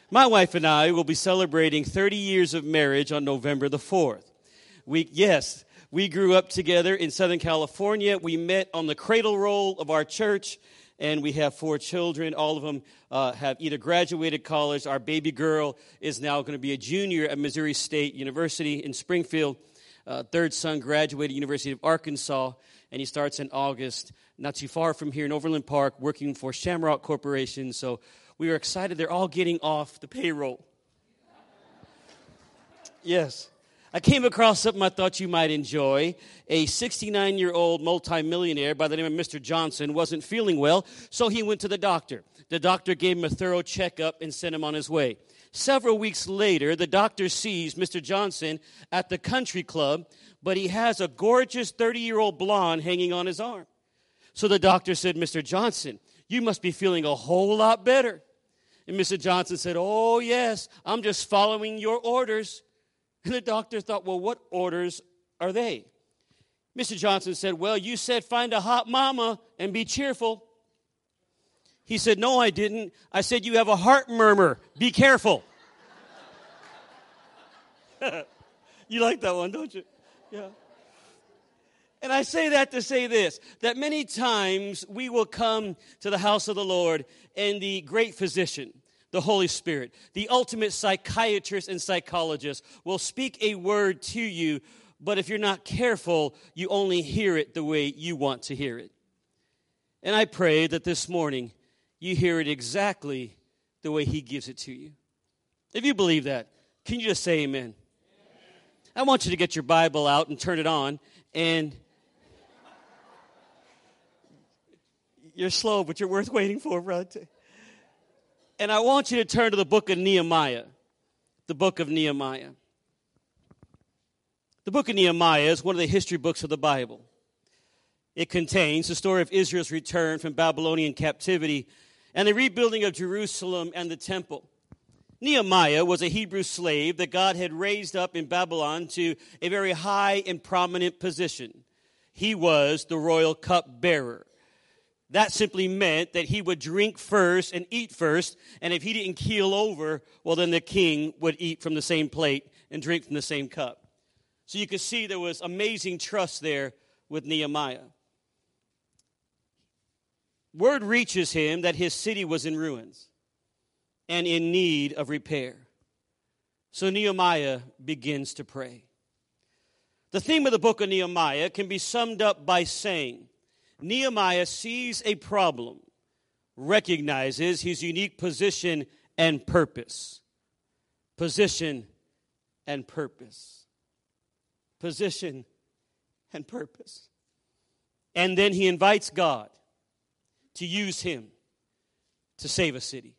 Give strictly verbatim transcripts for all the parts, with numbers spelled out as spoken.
My wife and I will be celebrating thirty years of marriage on November the fourth. We, yes, we grew up together in Southern California. We met on the cradle roll of our church, and we have four children. All of them uh, have either graduated college. Our baby girl is now going to be a junior at Missouri State University in Springfield. Uh, third son graduated University of Arkansas, and he starts in August, not too far from here in Overland Park, working for Shamrock Corporation. So we are excited. They're all getting off the payroll. Yes. I came across something I thought you might enjoy. A sixty-nine-year-old multimillionaire by the name of Mister Johnson wasn't feeling well, so he went to the doctor. The doctor gave him a thorough checkup and sent him on his way. Several weeks later, the doctor sees Mister Johnson at the country club, but he has a gorgeous thirty-year-old blonde hanging on his arm. So the doctor said, Mister Johnson, you must be feeling a whole lot better. And Mister Johnson said, oh, yes, I'm just following your orders. And the doctor thought, well, what orders are they? Mister Johnson said, well, you said find a hot mama and be cheerful. He said, no, I didn't. I said you have a heart murmur. Be careful. You like that one, don't you? Yeah. And I say that to say this, that many times we will come to the house of the Lord and the great physician, the Holy Spirit, the ultimate psychiatrist and psychologist will speak a word to you, but if you're not careful, you only hear it the way you want to hear it. And I pray that this morning you hear it exactly the way he gives it to you. If you believe that, can you just say amen? Amen. I want you to get your Bible out and turn it on, and you're slow, but you're worth waiting for, brother. And I want you to turn to the book of Nehemiah, the book of Nehemiah. The book of Nehemiah is one of the history books of the Bible. It contains the story of Israel's return from Babylonian captivity and the rebuilding of Jerusalem and the temple. Nehemiah was a Hebrew slave that God had raised up in Babylon to a very high and prominent position. He was the royal cupbearer. That simply meant that he would drink first and eat first, and if he didn't keel over, well, then the king would eat from the same plate and drink from the same cup. So you could see there was amazing trust there with Nehemiah. Word reaches him that his city was in ruins and in need of repair. So Nehemiah begins to pray. The theme of the book of Nehemiah can be summed up by saying, Nehemiah sees a problem, recognizes his unique position and purpose. Position and purpose. Position and purpose. And then he invites God to use him to save a city.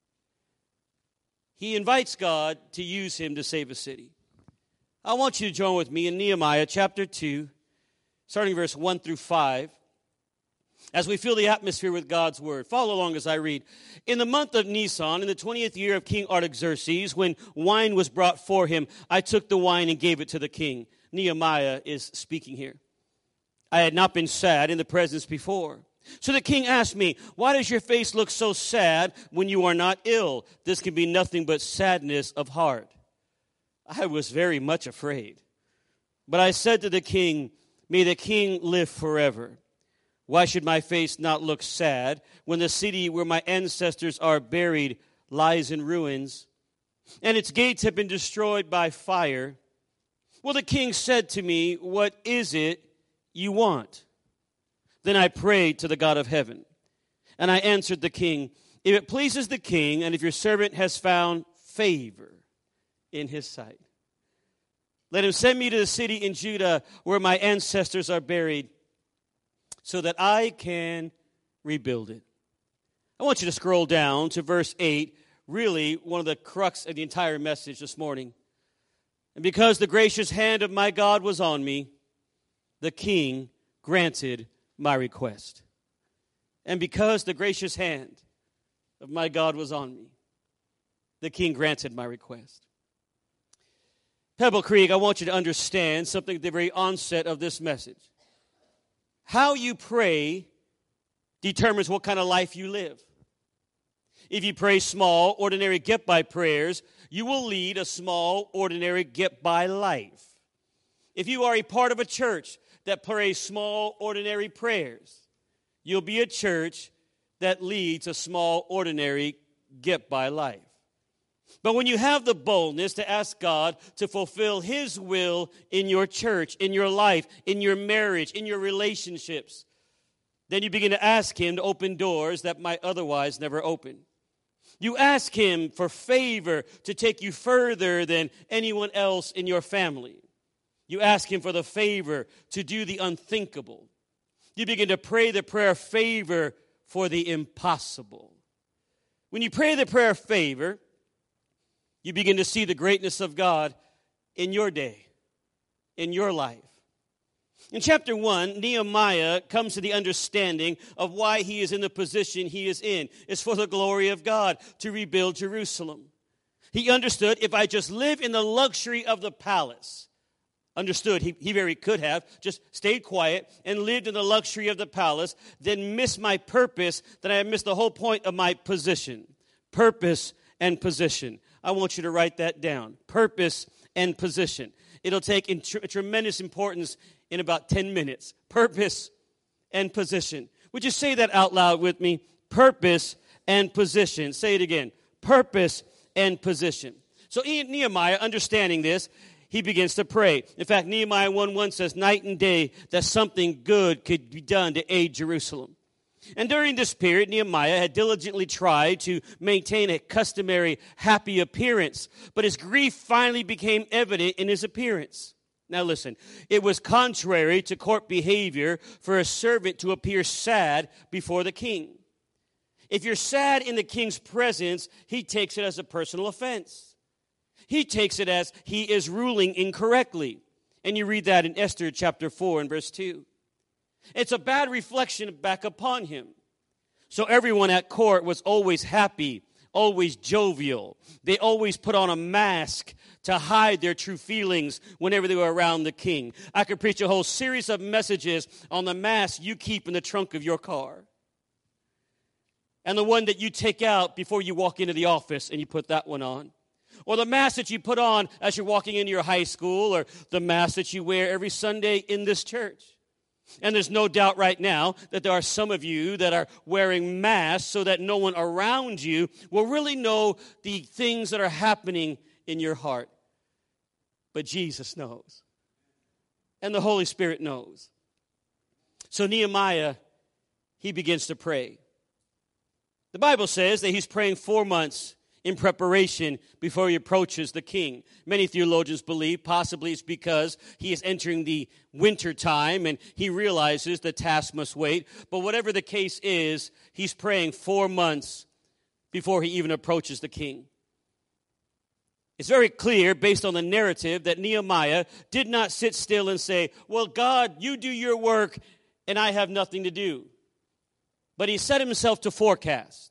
He invites God to use him to save a city. I want you to join with me in Nehemiah chapter two, starting verse one through five. As we fill the atmosphere with God's word. Follow along as I read. In the month of Nisan, in the twentieth year of King Artaxerxes, when wine was brought for him, I took the wine and gave it to the king. Nehemiah is speaking here. I had not been sad in the presence before. So the king asked me, why does your face look so sad when you are not ill? This can be nothing but sadness of heart. I was very much afraid. But I said to the king, may the king live forever. Why should my face not look sad when the city where my ancestors are buried lies in ruins and its gates have been destroyed by fire? Well, the king said to me, what is it you want? Then I prayed to the God of heaven, and I answered the king, if it pleases the king and if your servant has found favor in his sight, let him send me to the city in Judah where my ancestors are buried, so that I can rebuild it. I want you to scroll down to verse eight, really one of the crux of the entire message this morning. And because the gracious hand of my God was on me, the king granted my request. And because the gracious hand of my God was on me, the king granted my request. Pebble Creek, I want you to understand something at the very onset of this message. How you pray determines what kind of life you live. If you pray small, ordinary, get-by prayers, you will lead a small, ordinary, get-by life. If you are a part of a church that prays small, ordinary prayers, you'll be a church that leads a small, ordinary, get-by life. But when you have the boldness to ask God to fulfill His will in your church, in your life, in your marriage, in your relationships, then you begin to ask Him to open doors that might otherwise never open. You ask Him for favor to take you further than anyone else in your family. You ask Him for the favor to do the unthinkable. You begin to pray the prayer of favor for the impossible. When you pray the prayer of favor, you begin to see the greatness of God in your day, in your life. In chapter one, Nehemiah comes to the understanding of why he is in the position he is in. It's for the glory of God to rebuild Jerusalem. He understood, if I just live in the luxury of the palace, understood he, he very could have just stayed quiet and lived in the luxury of the palace, then miss my purpose, then I miss the whole point of my position. Purpose and position. I want you to write that down. Purpose and position. It'll take in tr- tremendous importance in about ten minutes. Purpose and position. Would you say that out loud with me? Purpose and position. Say it again. Purpose and position. So Nehemiah, understanding this, he begins to pray. In fact, Nehemiah one one says, night and day, that something good could be done to aid Jerusalem. And during this period, Nehemiah had diligently tried to maintain a customary happy appearance, but his grief finally became evident in his appearance. Now listen, it was contrary to court behavior for a servant to appear sad before the king. If you're sad in the king's presence, he takes it as a personal offense. He takes it as he is ruling incorrectly. And you read that in Esther chapter four and verse two. It's a bad reflection back upon him. So everyone at court was always happy, always jovial. They always put on a mask to hide their true feelings whenever they were around the king. I could preach a whole series of messages on the mask you keep in the trunk of your car. And the one that you take out before you walk into the office and you put that one on. Or the mask that you put on as you're walking into your high school, or the mask that you wear every Sunday in this church. And there's no doubt right now that there are some of you that are wearing masks so that no one around you will really know the things that are happening in your heart. But Jesus knows. And the Holy Spirit knows. So Nehemiah, he begins to pray. The Bible says that he's praying four months in preparation before he approaches the king. Many theologians believe possibly it's because he is entering the winter time and he realizes the task must wait. But whatever the case is, he's praying four months before he even approaches the king. It's very clear, based on the narrative, that Nehemiah did not sit still and say, well, God, you do your work and I have nothing to do. But he set himself to forecast.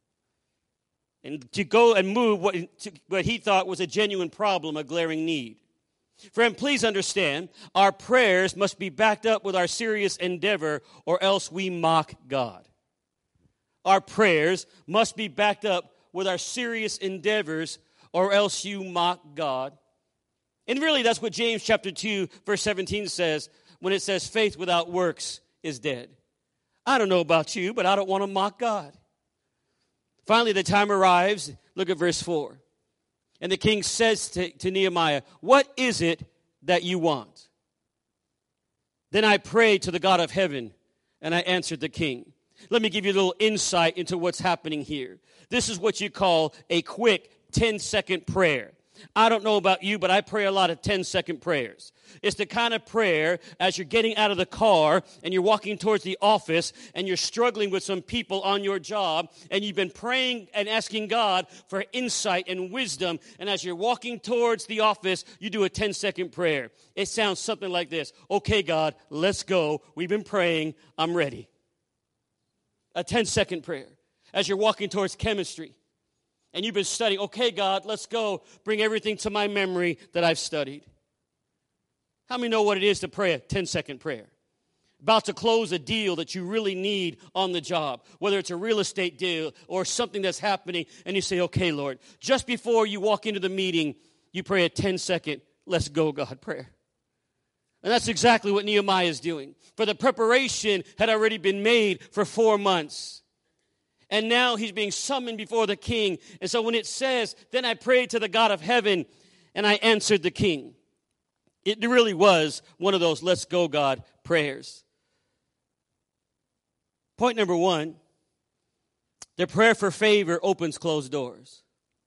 And to go and move what, to, what he thought was a genuine problem, a glaring need. Friend, please understand, our prayers must be backed up with our serious endeavor, or else we mock God. Our prayers must be backed up with our serious endeavors, or else you mock God. And really, that's what James chapter two, verse seventeen says, when it says, faith without works is dead. I don't know about you, but I don't want to mock God. Finally, the time arrives. Look at verse four. And the king says to, to Nehemiah, what is it that you want? Then I prayed to the God of heaven, and I answered the king. Let me give you a little insight into what's happening here. This is what you call a quick ten-second prayer. I don't know about you, but I pray a lot of ten-second prayers. It's the kind of prayer as you're getting out of the car and you're walking towards the office and you're struggling with some people on your job and you've been praying and asking God for insight and wisdom, and as you're walking towards the office, you do a ten-second prayer. It sounds something like this. Okay, God, let's go. We've been praying. I'm ready. A ten-second prayer. As you're walking towards chemistry. And you've been studying, okay, God, let's go. Bring everything to my memory that I've studied. How many know what it is to pray a ten-second prayer? about to close a deal that you really need on the job, whether it's a real estate deal or something that's happening, and you say, okay, Lord, just before you walk into the meeting, you pray a ten-second, let's go, God, prayer. And that's exactly what Nehemiah is doing. For the preparation had already been made for four months. And now he's being summoned before the king. And so when it says, then I prayed to the God of heaven, and I answered the king. It really was one of those let's go, God prayers. Point number one, the prayer for favor opens closed doors.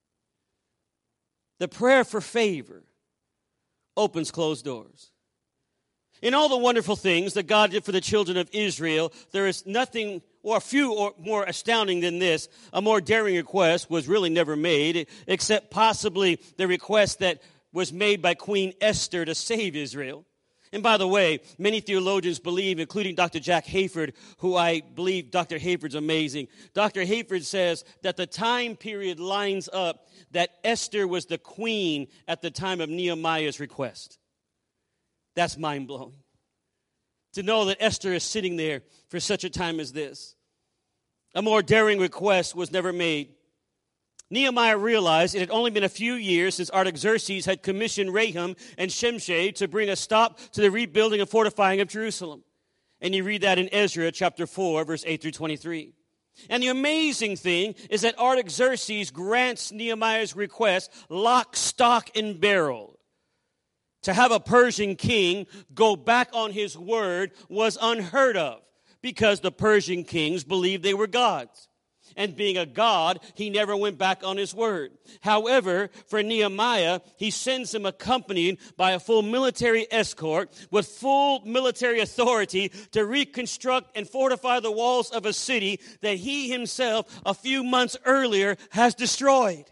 The prayer for favor opens closed doors. In all the wonderful things that God did for the children of Israel, there is nothing or a few or more astounding than this. A more daring request was really never made, except possibly the request that was made by Queen Esther to save Israel. And by the way, many theologians believe, including Doctor Jack Hayford, who I believe Doctor Hayford's amazing. Doctor Hayford says that the time period lines up that Esther was the queen at the time of Nehemiah's request. That's mind-blowing. To know that Esther is sitting there for such a time as this. A more daring request was never made. Nehemiah realized it had only been a few years since Artaxerxes had commissioned Rahum and Shimshai to bring a stop to the rebuilding and fortifying of Jerusalem. And you read that in Ezra chapter four, verse eight through twenty-three. And the amazing thing is that Artaxerxes grants Nehemiah's request lock, stock, and barrel. To have a Persian king go back on his word was unheard of because the Persian kings believed they were gods. And being a god, he never went back on his word. However, for Nehemiah, he sends him accompanied by a full military escort with full military authority to reconstruct and fortify the walls of a city that he himself, a few months earlier, has destroyed.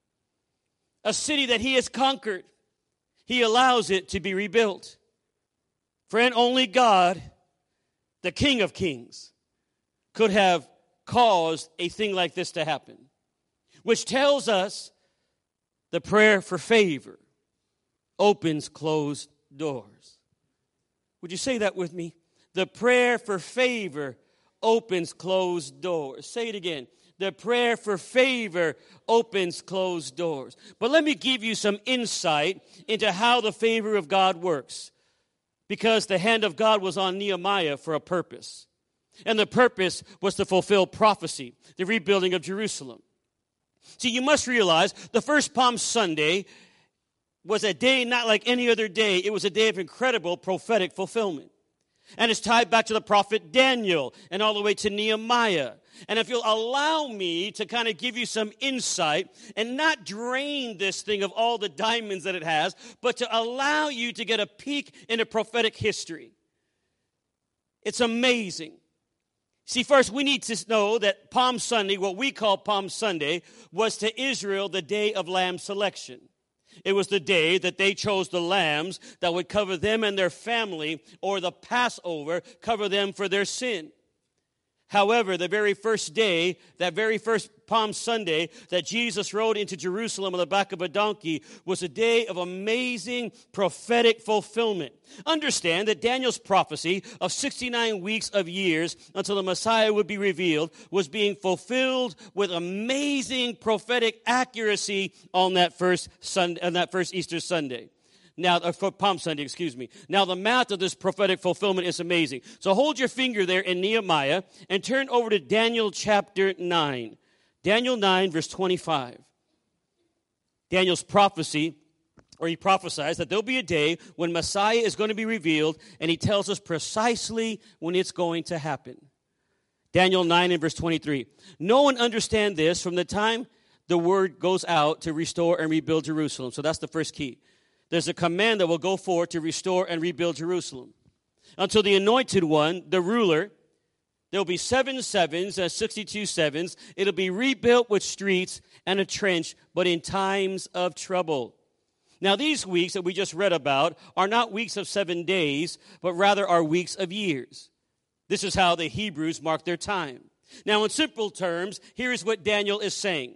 A city that he has conquered. He allows it to be rebuilt. Friend, only God, the King of Kings, could have caused a thing like this to happen, which tells us the prayer for favor opens closed doors. Would you say that with me? The prayer for favor opens closed doors. Say it again. The prayer for favor opens closed doors. But let me give you some insight into how the favor of God works, because the hand of God was on Nehemiah for a purpose. And the purpose was to fulfill prophecy, the rebuilding of Jerusalem. See, you must realize the first Palm Sunday was a day not like any other day. It was a day of incredible prophetic fulfillment. And it's tied back to the prophet Daniel and all the way to Nehemiah. And if you'll allow me to kind of give you some insight and not drain this thing of all the diamonds that it has, but to allow you to get a peek into prophetic history. It's amazing. See, first, we need to know that Palm Sunday, what we call Palm Sunday, was to Israel the day of lamb selection. It was the day that they chose the lambs that would cover them and their family, or the Passover, cover them for their sin. However, the very first day, that very first Palm Sunday that Jesus rode into Jerusalem on the back of a donkey was a day of amazing prophetic fulfillment. Understand that Daniel's prophecy of sixty-nine weeks of years until the Messiah would be revealed was being fulfilled with amazing prophetic accuracy on that first Sunday, on that first Easter Sunday. Now, uh, for Palm Sunday, excuse me. Now, the math of this prophetic fulfillment is amazing. So hold your finger there in Nehemiah and turn over to Daniel chapter nine. Daniel nine, verse twenty-five. Daniel's prophecy, or he prophesies that there'll be a day when Messiah is going to be revealed, and he tells us precisely when it's going to happen. Daniel nine and verse twenty-three. No one understand this from the time the word goes out to restore and rebuild Jerusalem. So that's the first key. There's a command that will go forth to restore and rebuild Jerusalem. Until the anointed one, the ruler, there'll be seven sevens, uh, sixty-two sevens. It'll be rebuilt with streets and a trench, but in times of trouble. Now, these weeks that we just read about are not weeks of seven days, but rather are weeks of years. This is how the Hebrews mark their time. Now, in simple terms, here is what Daniel is saying.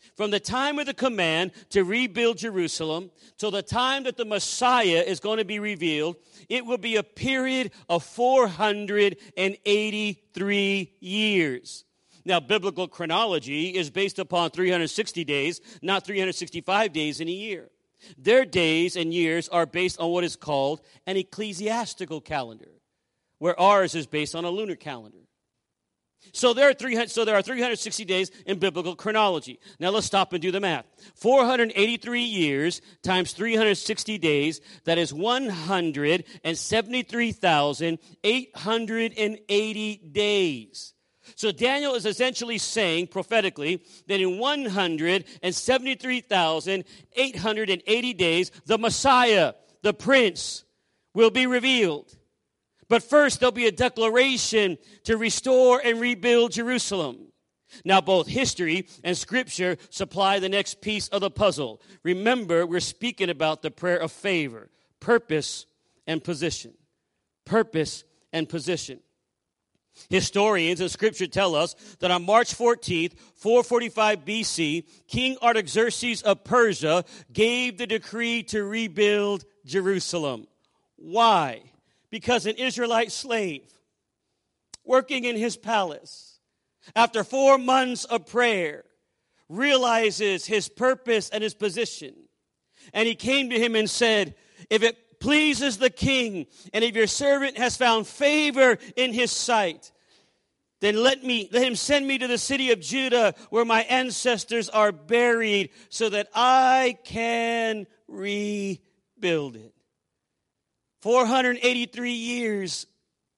From the time of the command to rebuild Jerusalem till the time that the Messiah is going to be revealed, it will be a period of four hundred eighty-three years. Now, biblical chronology is based upon three hundred sixty days, not three hundred sixty-five days in a year. Their days and years are based on what is called an ecclesiastical calendar, where ours is based on a lunar calendar. So there are three hundred, so there are three hundred sixty days in biblical chronology. Now let's stop and do the math. four hundred eighty-three years times three hundred sixty days, that is one hundred seventy-three thousand eight hundred eighty days. So Daniel is essentially saying prophetically that in one hundred seventy-three thousand eight hundred eighty days, the Messiah, the Prince, will be revealed. But first, there'll be a declaration to restore and rebuild Jerusalem. Now, both history and Scripture supply the next piece of the puzzle. Remember, we're speaking about the prayer of favor, purpose, and position. Purpose and position. Historians and Scripture tell us that on March fourteenth, four forty-five B C, King Artaxerxes of Persia gave the decree to rebuild Jerusalem. Why? Because an Israelite slave working in his palace, after four months of prayer, realizes his purpose and his position. And he came to him and said, if it pleases the king, and if your servant has found favor in his sight, then let me let him send me to the city of Judah where my ancestors are buried so that I can rebuild it. four hundred eighty-three years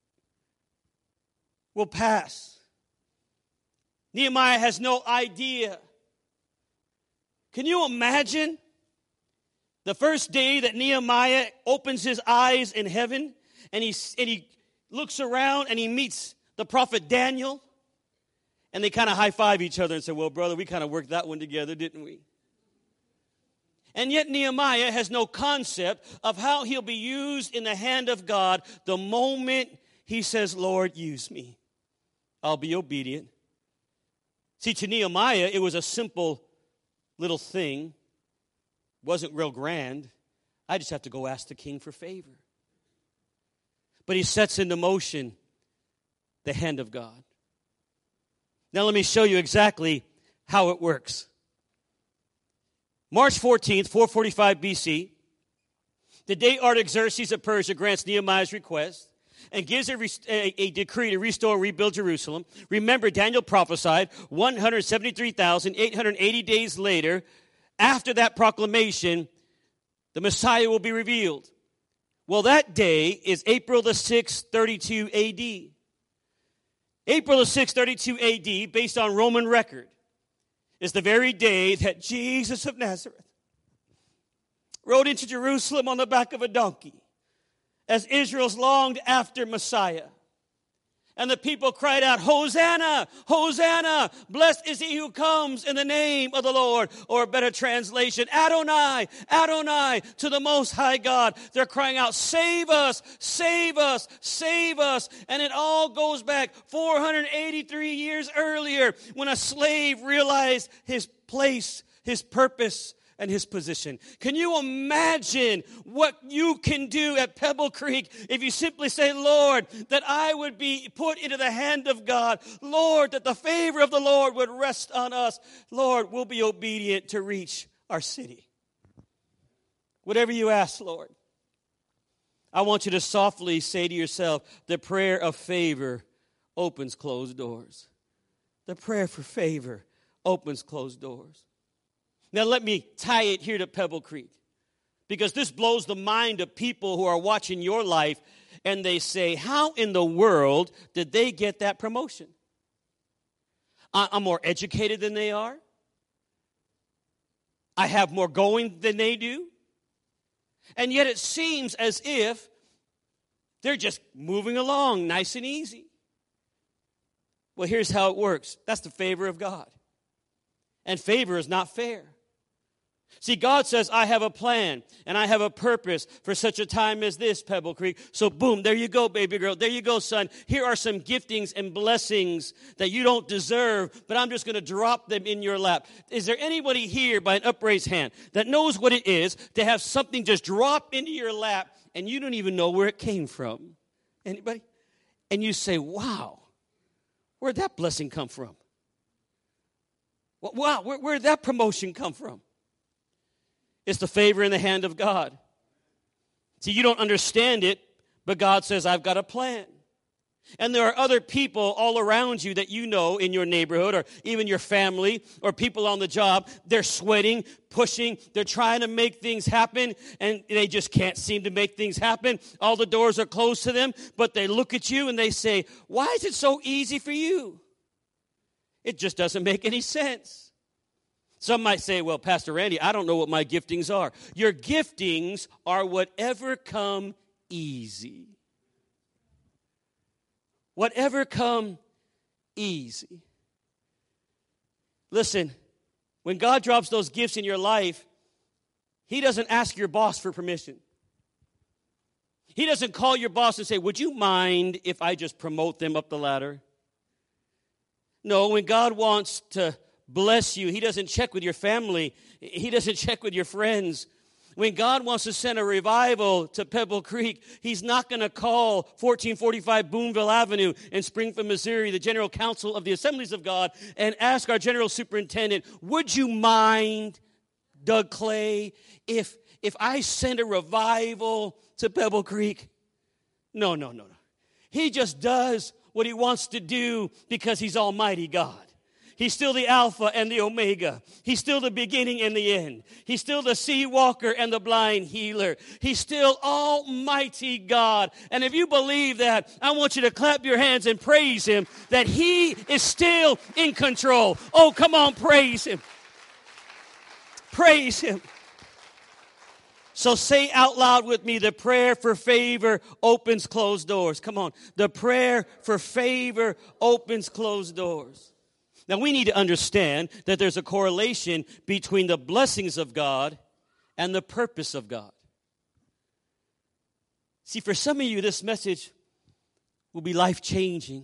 will pass. Nehemiah has no idea. Can you imagine the first day that Nehemiah opens his eyes in heaven and he, and he looks around and he meets the prophet Daniel, and they kind of high-five each other and say, well, brother, we kind of worked that one together, didn't we? And yet Nehemiah has no concept of how he'll be used in the hand of God the moment he says, Lord, use me. I'll be obedient. See, to Nehemiah, it was a simple little thing. Wasn't real grand. I just have to go ask the king for favor. But he sets into motion the hand of God. Now let me show you exactly how it works. March fourteenth, four forty-five B C, the day Artaxerxes of Persia grants Nehemiah's request and gives a, a, a decree to restore and rebuild Jerusalem. Remember, Daniel prophesied one hundred seventy-three thousand eight hundred eighty days later, after that proclamation, the Messiah will be revealed. Well, that day is April the sixth, thirty-two A D. April the sixth, thirty-two A D, based on Roman record, is the very day that Jesus of Nazareth rode into Jerusalem on the back of a donkey as Israel's longed after Messiah. And the people cried out, Hosanna, Hosanna, blessed is he who comes in the name of the Lord. Or a better translation, Adonai, Adonai, to the Most High God. They're crying out, save us, save us, save us. And it all goes back four hundred eighty-three years earlier when a slave realized his place, his purpose, and his position. Can you imagine what you can do at Pebble Creek if you simply say, Lord, that I would be put into the hand of God. Lord, that the favor of the Lord would rest on us. Lord, we'll be obedient to reach our city. Whatever you ask, Lord. I want you to softly say to yourself, the prayer of favor opens closed doors. The prayer for favor opens closed doors. Now let me tie it here to Pebble Creek, because this blows the mind of people who are watching your life, and they say, how in the world did they get that promotion? I'm more educated than they are. I have more going than they do. And yet it seems as if they're just moving along nice and easy. Well, here's how it works. That's the favor of God. And favor is not fair. See, God says, I have a plan and I have a purpose for such a time as this, Pebble Creek. So boom, there you go, baby girl. There you go, son. Here are some giftings and blessings that you don't deserve, but I'm just going to drop them in your lap. Is there anybody here by an upraised hand that knows what it is to have something just drop into your lap and you don't even know where it came from? Anybody? And you say, wow, where'd that blessing come from? Wow, where, where'd that promotion come from? It's the favor in the hand of God. See, you don't understand it, but God says, I've got a plan. And there are other people all around you that you know in your neighborhood or even your family or people on the job. They're sweating, pushing, they're trying to make things happen, and they just can't seem to make things happen. All the doors are closed to them, but they look at you and they say, why is it so easy for you? It just doesn't make any sense. Some might say, well, Pastor Randy, I don't know what my giftings are. Your giftings are whatever come easy. Whatever come easy. Listen, when God drops those gifts in your life, He doesn't ask your boss for permission. He doesn't call your boss and say, would you mind if I just promote them up the ladder? No, when God wants to bless you, He doesn't check with your family. He doesn't check with your friends. When God wants to send a revival to Pebble Creek, He's not going to call fourteen forty-five Boonville Avenue in Springfield, Missouri, the General Council of the Assemblies of God, and ask our General Superintendent, would you mind, Doug Clay, if, if I send a revival to Pebble Creek? No, no, no, no. He just does what He wants to do because He's Almighty God. He's still the Alpha and the Omega. He's still the beginning and the end. He's still the sea walker and the blind healer. He's still Almighty God. And if you believe that, I want you to clap your hands and praise Him that He is still in control. Oh, come on, praise Him. Praise Him. So say out loud with me, the prayer for favor opens closed doors. Come on. The prayer for favor opens closed doors. Now, we need to understand that there's a correlation between the blessings of God and the purpose of God. See, for some of you, this message will be life-changing.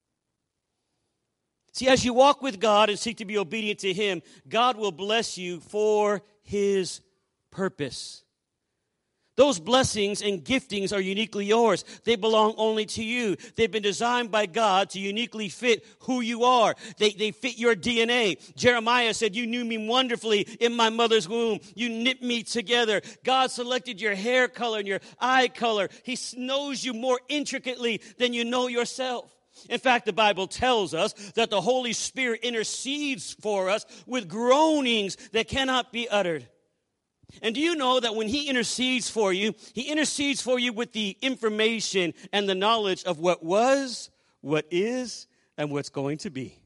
See, as you walk with God and seek to be obedient to Him, God will bless you for His purpose. Those blessings and giftings are uniquely yours. They belong only to you. They've been designed by God to uniquely fit who you are. They, they fit your D N A. Jeremiah said, you knew me wonderfully in my mother's womb. You knit me together. God selected your hair color and your eye color. He knows you more intricately than you know yourself. In fact, the Bible tells us that the Holy Spirit intercedes for us with groanings that cannot be uttered. And do you know that when He intercedes for you, He intercedes for you with the information and the knowledge of what was, what is, and what's going to be.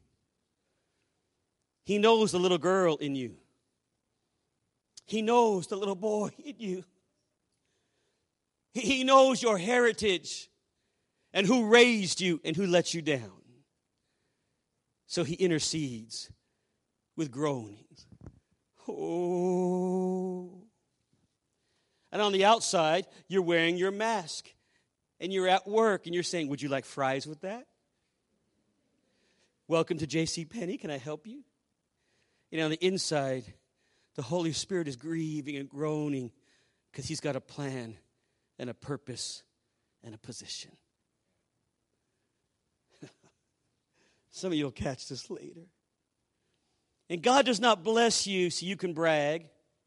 He knows the little girl in you. He knows the little boy in you. He knows your heritage and who raised you and who let you down. So He intercedes with groanings. Oh. And on the outside, you're wearing your mask. And you're at work and you're saying, would you like fries with that? Welcome to JCPenney. Can I help you? You know, on the inside, the Holy Spirit is grieving and groaning because He's got a plan and a purpose and a position. Some of you will catch this later. And God does not bless you so you can brag.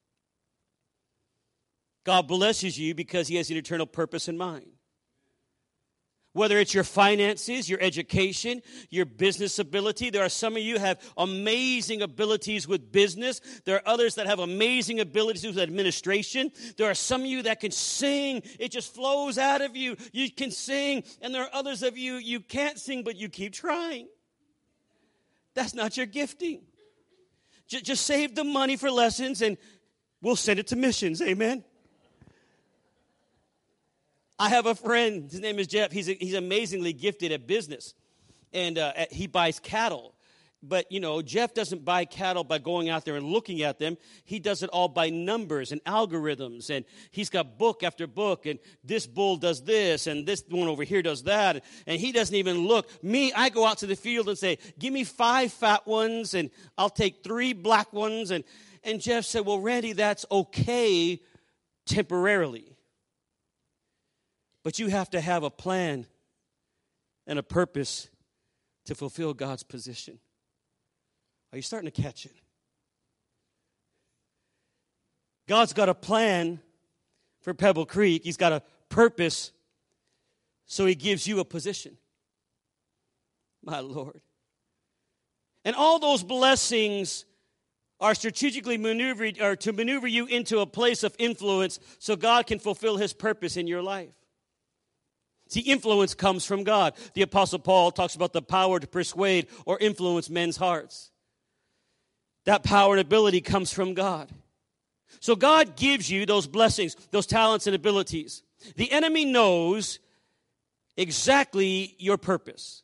God blesses you because He has an eternal purpose in mind. Whether it's your finances, your education, your business ability. There are some of you who have amazing abilities with business. There are others that have amazing abilities with administration. There are some of you that can sing. It just flows out of you. You can sing. And there are others of you, you can't sing, but you keep trying. That's not your gifting. Just save the money for lessons and we'll send it to missions. Amen. I have a friend. His name is Jeff. He's a, he's amazingly gifted at business. And uh, he buys cattle. But, you know, Jeff doesn't buy cattle by going out there and looking at them. He does it all by numbers and algorithms. And he's got book after book. And this bull does this. And this one over here does that. And he doesn't even look. Me, I go out to the field and say, give me five fat ones. And I'll take three black ones. And, and Jeff said, well, Randy, that's okay temporarily. But you have to have a plan and a purpose to fulfill God's position. Are you starting to catch it? God's got a plan for Pebble Creek. He's got a purpose, so he gives you a position. My Lord. And all those blessings are strategically maneuvered, or to maneuver you into a place of influence so God can fulfill his purpose in your life. See, influence comes from God. The Apostle Paul talks about the power to persuade or influence men's hearts. That power and ability comes from God. So God gives you those blessings, those talents and abilities. The enemy knows exactly your purpose.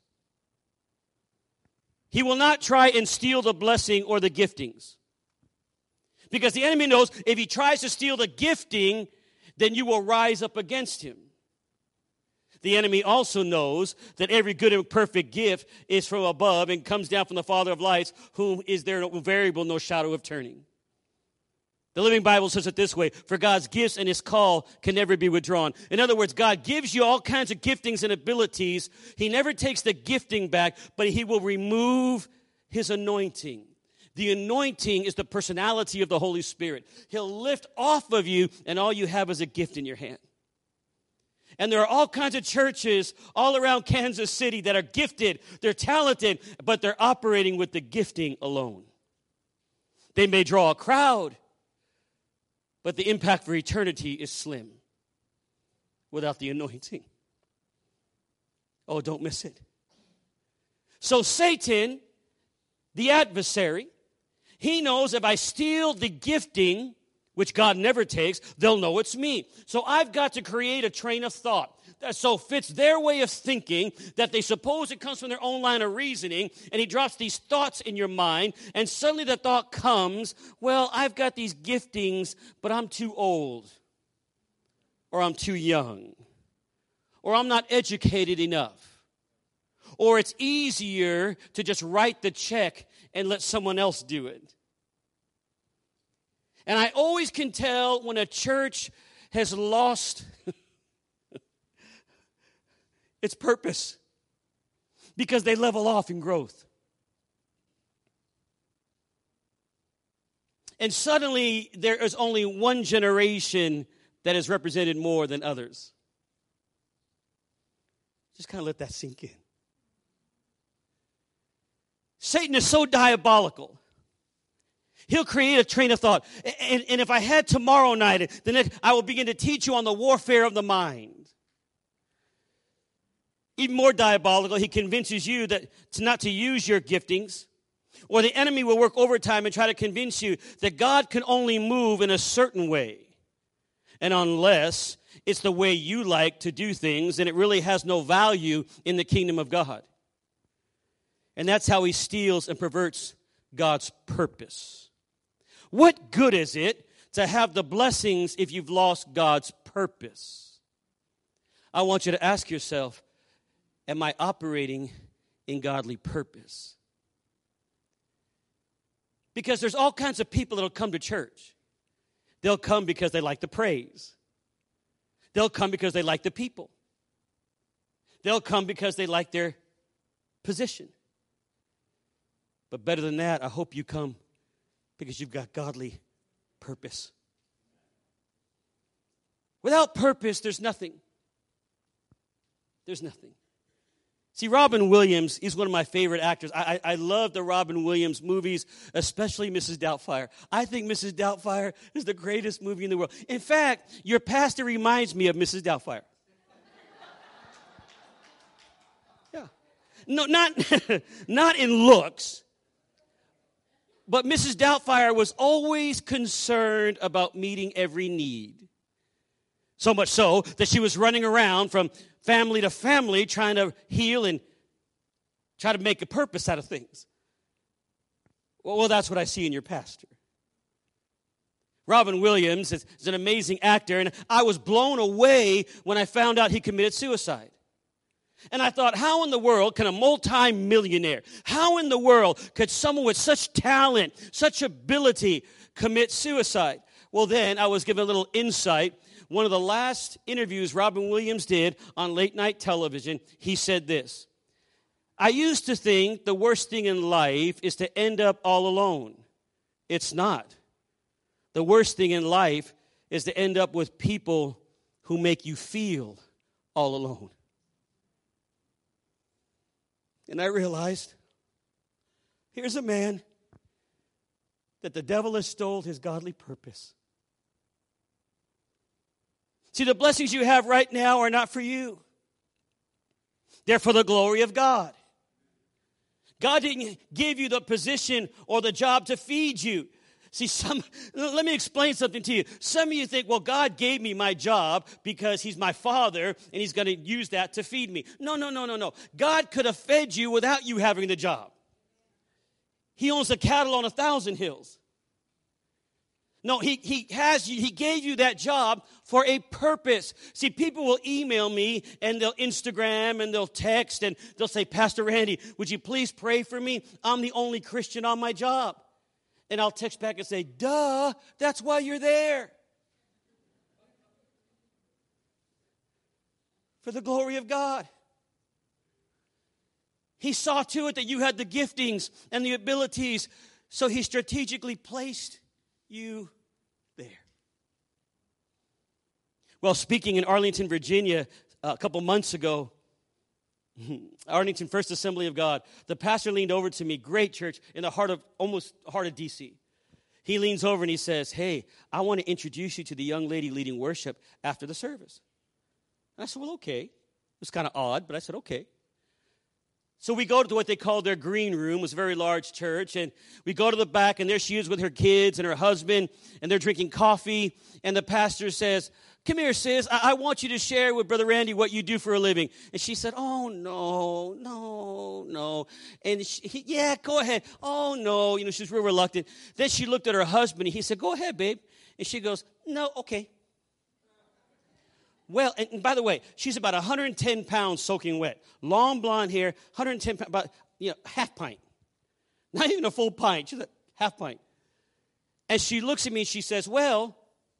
He will not try and steal the blessing or the giftings. Because the enemy knows if he tries to steal the gifting, then you will rise up against him. The enemy also knows that every good and perfect gift is from above and comes down from the Father of lights, whom is there no variable, no shadow of turning. The Living Bible says it this way: for God's gifts and his call can never be withdrawn. In other words, God gives you all kinds of giftings and abilities. He never takes the gifting back, but he will remove his anointing. The anointing is the personality of the Holy Spirit. He'll lift off of you, and all you have is a gift in your hand. And there are all kinds of churches all around Kansas City that are gifted, they're talented, but they're operating with the gifting alone. They may draw a crowd, but the impact for eternity is slim without the anointing. Oh, don't miss it. So Satan, the adversary, he knows if I steal the gifting, which God never takes, they'll know it's me. So I've got to create a train of thought that so fits their way of thinking that they suppose it comes from their own line of reasoning, and he drops these thoughts in your mind, and suddenly the thought comes, well, I've got these giftings, but I'm too old, or I'm too young, or I'm not educated enough, or it's easier to just write the check and let someone else do it. And I always can tell when a church has lost its purpose because they level off in growth. And suddenly there is only one generation that is represented more than others. Just kind of let that sink in. Satan is so diabolical. He'll create a train of thought. And, and if I had tomorrow night, then I will begin to teach you on the warfare of the mind. Even more diabolical, he convinces you that to not to use your giftings, or the enemy will work overtime and try to convince you that God can only move in a certain way. And unless it's the way you like to do things, then it really has no value in the kingdom of God. And that's how he steals and perverts God's purpose. What good is it to have the blessings if you've lost God's purpose? I want you to ask yourself, am I operating in godly purpose? Because there's all kinds of people that will come to church. They'll come because they like the praise. They'll come because they like the people. They'll come because they like their position. But better than that, I hope you come because you've got godly purpose. Without purpose, there's nothing. There's nothing. See, Robin Williams, he's one of my favorite actors. I, I, I love the Robin Williams movies, especially Missus Doubtfire. I think Missus Doubtfire is the greatest movie in the world. In fact, your pastor reminds me of Missus Doubtfire. Yeah. No, not, not in looks. But Missus Doubtfire was always concerned about meeting every need. So much so that she was running around from family to family trying to heal and try to make a purpose out of things. Well, that's what I see in your pastor. Robin Williams is, is an amazing actor, and I was blown away when I found out he committed suicide. And I thought, how in the world can a multi-millionaire, how in the world could someone with such talent, such ability commit suicide? Well, then I was given a little insight. One of the last interviews Robin Williams did on late night television, he said this: I used to think the worst thing in life is to end up all alone. It's not. The worst thing in life is to end up with people who make you feel all alone. And I realized, here's a man that the devil has stole his godly purpose. See, the blessings you have right now are not for you. They're for the glory of God. God didn't give you the position or the job to feed you. See, some, let me explain something to you. Some of you think, well, God gave me my job because he's my father and he's going to use that to feed me. No, no, no, no, no. God could have fed you without you having the job. He owns the cattle on a thousand hills. No, he, he has you, he gave you that job for a purpose. See, people will email me and they'll Instagram and they'll text and they'll say, Pastor Randy, would you please pray for me? I'm the only Christian on my job. And I'll text back and say, duh, that's why you're there. For the glory of God. He saw to it that you had the giftings and the abilities, so he strategically placed you there. Well, speaking in Arlington, Virginia, a couple months ago, Arlington First Assembly of God, the pastor leaned over to me, great church, in the heart of, almost heart of D C. He leans over and he says, hey, I want to introduce you to the young lady leading worship after the service. And I said, well, okay. It was kind of odd, but I said, okay. So we go to what they call their green room. It was a very large church. And we go to the back, and there she is with her kids and her husband, and they're drinking coffee. And the pastor says, come here, sis. I, I want you to share with Brother Randy what you do for a living. And she said, oh, no, no, no. And she, he, yeah, go ahead. Oh, no. You know, she's real reluctant. Then she looked at her husband, and he said, go ahead, babe. And she goes, no, okay. Well, and, and by the way, she's about one hundred ten pounds soaking wet. Long blonde hair, one hundred ten pounds, about, you know, half pint. Not even a full pint. She's a half pint. And she looks at me and she says, well,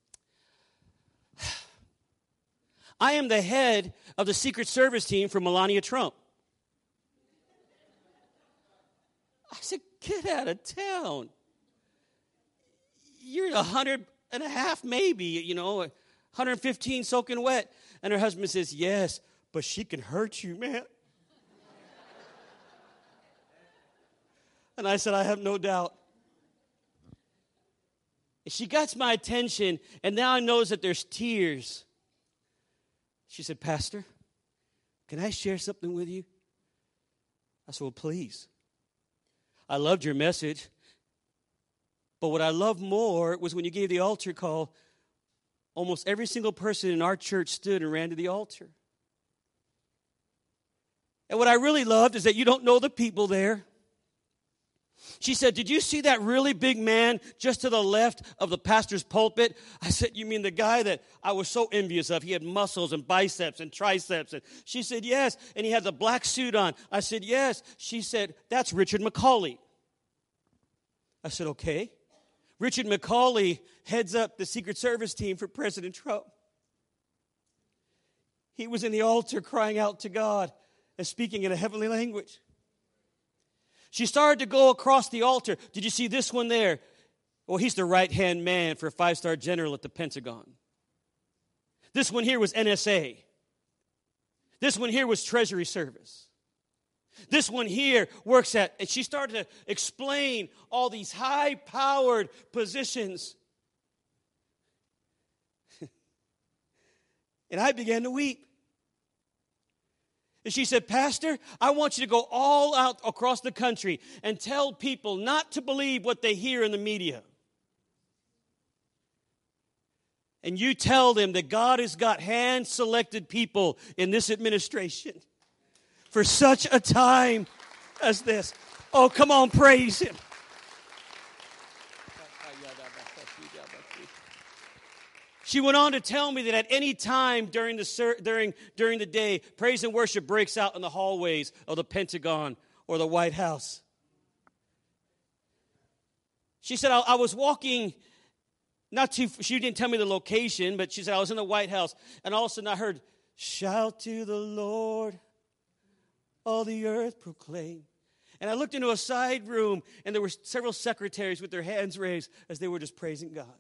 I am the head of the Secret Service team for Melania Trump. I said, get out of town. You're a hundred and a half maybe, you know, one hundred fifteen soaking wet. And her husband says, yes, but she can hurt you, man. And I said, I have no doubt. She got my attention, and now I notice that there's tears. She said, Pastor, can I share something with you? I said, well, please. I loved your message. But what I loved more was when you gave the altar call, almost every single person in our church stood and ran to the altar. And what I really loved is that you don't know the people there. She said, did you see that really big man just to the left of the pastor's pulpit? I said, you mean the guy that I was so envious of? He had muscles and biceps and triceps. And she said, yes. And he had the black suit on. I said, yes. She said, that's Richard McCauley. I said, okay. Richard McCauley heads up the Secret Service team for President Trump. He was in the altar crying out to God and speaking in a heavenly language. She started to go across the altar. Did you see this one there? Well, he's the right-hand man for a five-star general at the Pentagon. This one here was N S A. This one here was Treasury Service. This one here works at, and she started to explain all these high-powered positions. And I began to weep. And she said, Pastor, I want you to go all out across the country and tell people not to believe what they hear in the media. And you tell them that God has got hand-selected people in this administration for such a time as this. Oh, come on, praise Him. She went on to tell me that at any time during the, ser- during, during the day, praise and worship breaks out in the hallways of the Pentagon or the White House. She said, I, I was walking, not too, she didn't tell me the location, but she said, I was in the White House, and all of a sudden I heard, shout to the Lord, all the earth proclaim. And I looked into a side room, and there were several secretaries with their hands raised as they were just praising God.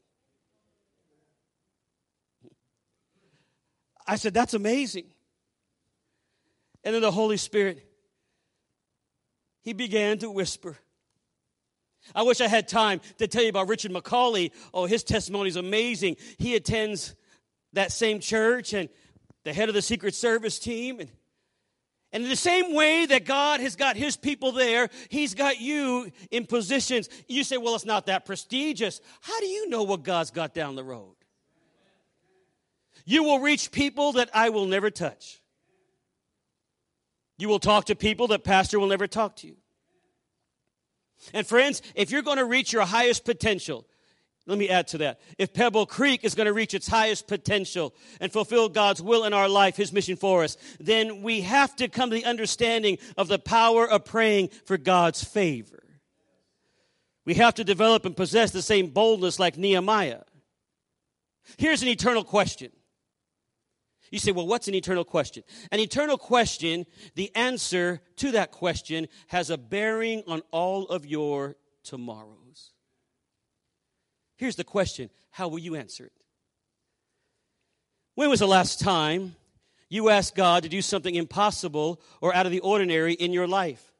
I said, that's amazing. And then the Holy Spirit, He began to whisper. I wish I had time to tell you about Richard McCauley. Oh, his testimony is amazing. He attends that same church and the head of the Secret Service team. And, and in the same way that God has got His people there, He's got you in positions. You say, well, it's not that prestigious. How do you know what God's got down the road? You will reach people that I will never touch. You will talk to people that Pastor will never talk to you. And friends, if you're going to reach your highest potential, let me add to that. If Pebble Creek is going to reach its highest potential and fulfill God's will in our life, His mission for us, then we have to come to the understanding of the power of praying for God's favor. We have to develop and possess the same boldness like Nehemiah. Here's an eternal question. You say, well, what's an eternal question? An eternal question, the answer to that question has a bearing on all of your tomorrows. Here's the question. How will you answer it? When was the last time you asked God to do something impossible or out of the ordinary in your life?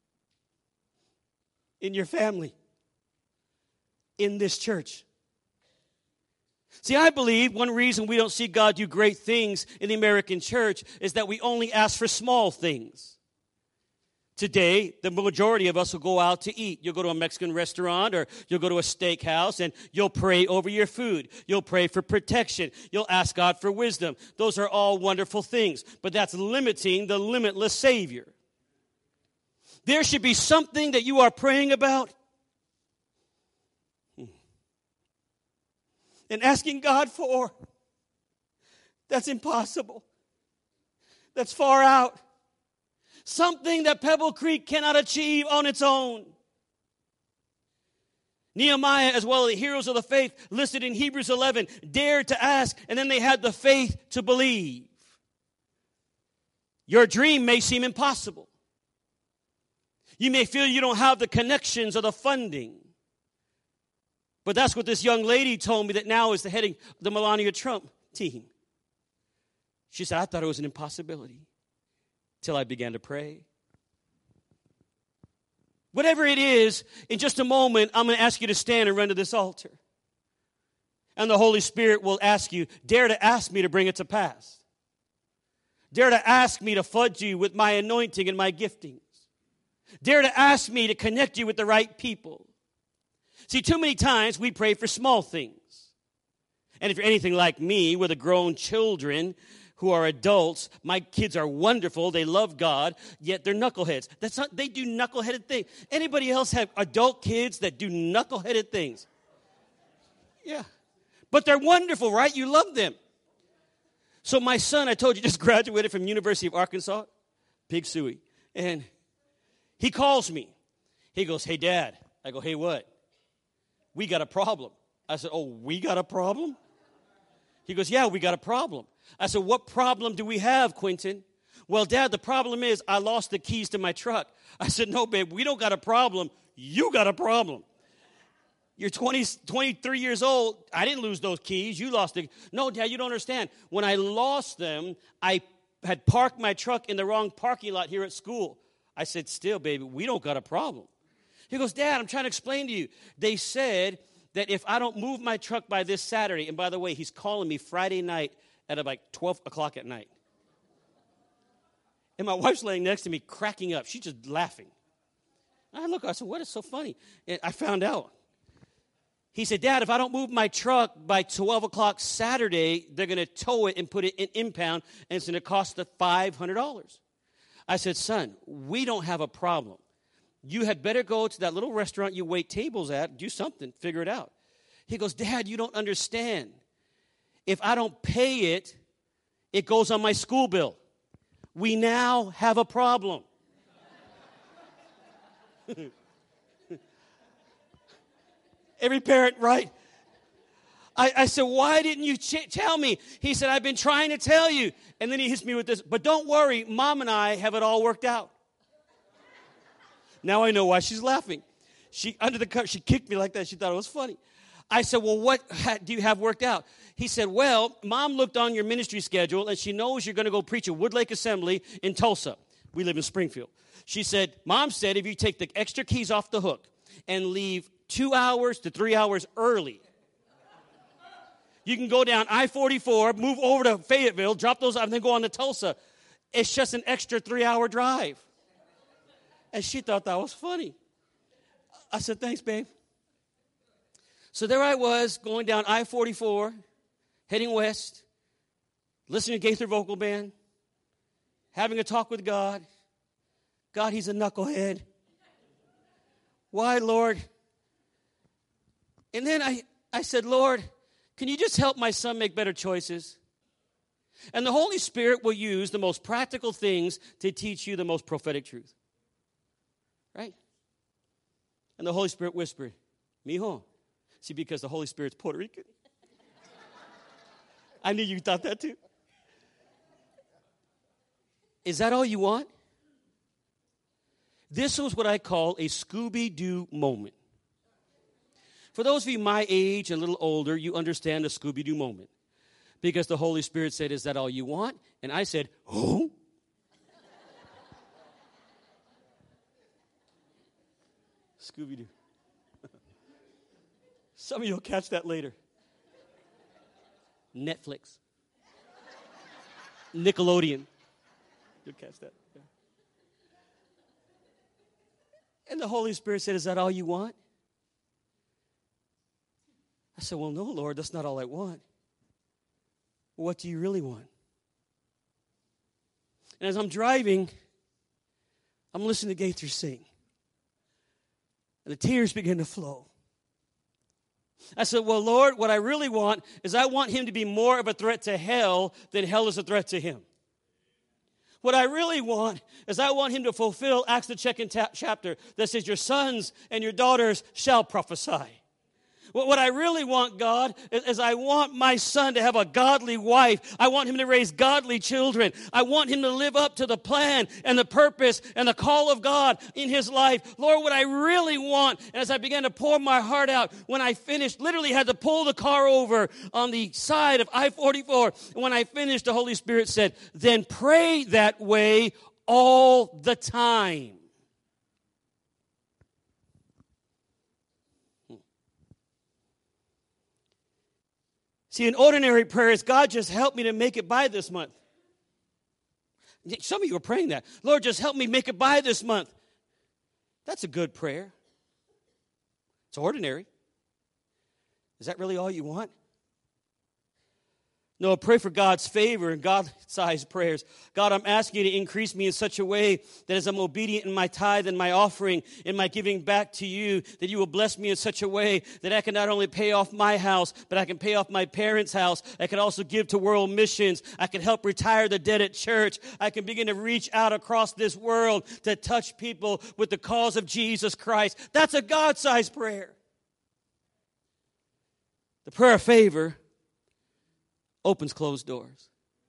In your family? In this church? See, I believe one reason we don't see God do great things in the American church is that we only ask for small things. Today, the majority of us will go out to eat. You'll go to a Mexican restaurant or you'll go to a steakhouse and you'll pray over your food. You'll pray for protection. You'll ask God for wisdom. Those are all wonderful things, but that's limiting the limitless Savior. There should be something that you are praying about and asking God for. That's impossible. That's far out. Something that Pebble Creek cannot achieve on its own. Nehemiah, as well as the heroes of the faith listed in Hebrews eleven, dared to ask, and then they had the faith to believe. Your dream may seem impossible. You may feel you don't have the connections or the funding. But that's what this young lady told me that now is the heading the Melania Trump team. She said, I thought it was an impossibility till I began to pray. Whatever it is, in just a moment, I'm going to ask you to stand and run to this altar. And the Holy Spirit will ask you, dare to ask me to bring it to pass. Dare to ask me to flood you with my anointing and my giftings. Dare to ask me to connect you with the right people. See, too many times we pray for small things. And if you're anything like me with a grown children who are adults, my kids are wonderful. They love God, yet they're knuckleheads. That's not, they do knuckleheaded things. Anybody else have adult kids that do knuckleheaded things? Yeah. But they're wonderful, right? You love them. So my son, I told you, just graduated from University of Arkansas, Pig Suey. And he calls me. He goes, hey, Dad. I go, hey, what? We got a problem. I said, oh, we got a problem? He goes, yeah, we got a problem. I said, what problem do we have, Quentin? Well, Dad, the problem is I lost the keys to my truck. I said, no, babe, we don't got a problem. You got a problem. You're twenty, twenty-three years old. I didn't lose those keys. You lost the. No, Dad, you don't understand. When I lost them, I had parked my truck in the wrong parking lot here at school. I said, still, baby, we don't got a problem. He goes, Dad, I'm trying to explain to you. They said that if I don't move my truck by this Saturday, and by the way, he's calling me Friday night at like twelve o'clock at night. And my wife's laying next to me cracking up. She's just laughing. I look, I said, what is so funny? And I found out. He said, Dad, if I don't move my truck by twelve o'clock Saturday, they're going to tow it and put it in impound, and it's going to cost the five hundred dollars. I said, son, we don't have a problem. You had better go to that little restaurant you wait tables at, do something, figure it out. He goes, Dad, you don't understand. If I don't pay it, it goes on my school bill. We now have a problem. Every parent, right? I, I said, why didn't you ch- tell me? He said, I've been trying to tell you. And then he hits me with this, but don't worry, Mom and I have it all worked out. Now I know why she's laughing. She, under the cover, she kicked me like that. She thought it was funny. I said, well, what do you have worked out? He said, well, Mom looked on your ministry schedule, and she knows you're going to go preach at Woodlake Assembly in Tulsa. We live in Springfield. She said, Mom said, if you take the extra keys off the hook and leave two hours to three hours early, you can go down I forty-four, move over to Fayetteville, drop those off, and then go on to Tulsa. It's just an extra three-hour drive. And she thought that was funny. I said, thanks, babe. So there I was, going down I forty-four, heading west, listening to Gaither Vocal Band, having a talk with God. God, he's a knucklehead. Why, Lord? And then I, I said, Lord, can you just help my son make better choices? And the Holy Spirit will use the most practical things to teach you the most prophetic truth. Right? And the Holy Spirit whispered, Mijo. See, because the Holy Spirit's Puerto Rican. I knew you thought that too. Is that all you want? This was what I call a Scooby-Doo moment. For those of you my age and a little older, you understand the Scooby-Doo moment. Because the Holy Spirit said, is that all you want? And I said, oh. Scooby-Doo. Some of you will catch that later. Netflix. Nickelodeon. You'll catch that. Yeah. And the Holy Spirit said, is that all you want? I said, well, no, Lord, that's not all I want. What do you really want? And as I'm driving, I'm listening to Gaither sing. And the tears begin to flow. I said, well, Lord, what I really want is I want him to be more of a threat to hell than hell is a threat to him. What I really want is I want him to fulfill Acts the second chapter that says your sons and your daughters shall prophesy. What I really want, God, is I want my son to have a godly wife. I want him to raise godly children. I want him to live up to the plan and the purpose and the call of God in his life. Lord, what I really want, and as I began to pour my heart out, when I finished, literally had to pull the car over on the side of I forty-four. And when I finished, the Holy Spirit said, then pray that way all the time. See, an ordinary prayer is, God, just help me to make it by this month. Some of you are praying that. Lord, just help me make it by this month. That's a good prayer. It's ordinary. Is that really all you want? No, pray for God's favor and God-sized prayers. God, I'm asking you to increase me in such a way that as I'm obedient in my tithe and my offering, in my giving back to you, that you will bless me in such a way that I can not only pay off my house, but I can pay off my parents' house. I can also give to world missions. I can help retire the dead at church. I can begin to reach out across this world to touch people with the cause of Jesus Christ. That's a God-sized prayer. The prayer of favor opens closed doors.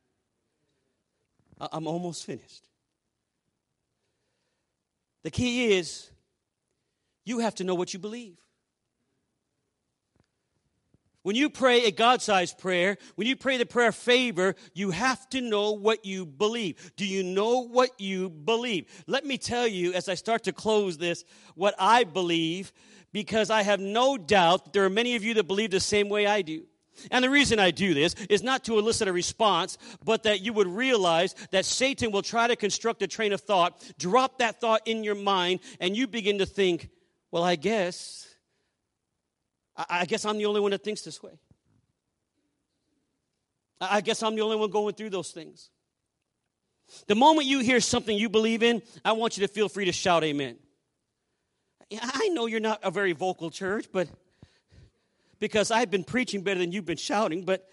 I'm almost finished. The key is you have to know what you believe. When you pray a God-sized prayer, when you pray the prayer of favor, you have to know what you believe. Do you know what you believe? Let me tell you, as I start to close this, what I believe, because I have no doubt that there are many of you that believe the same way I do. And the reason I do this is not to elicit a response, but that you would realize that Satan will try to construct a train of thought, drop that thought in your mind, and you begin to think, well, I guess, I guess I'm the only one that thinks this way. I guess I'm the only one going through those things. The moment you hear something you believe in, I want you to feel free to shout amen. I know you're not a very vocal church, but... because I've been preaching better than you've been shouting, but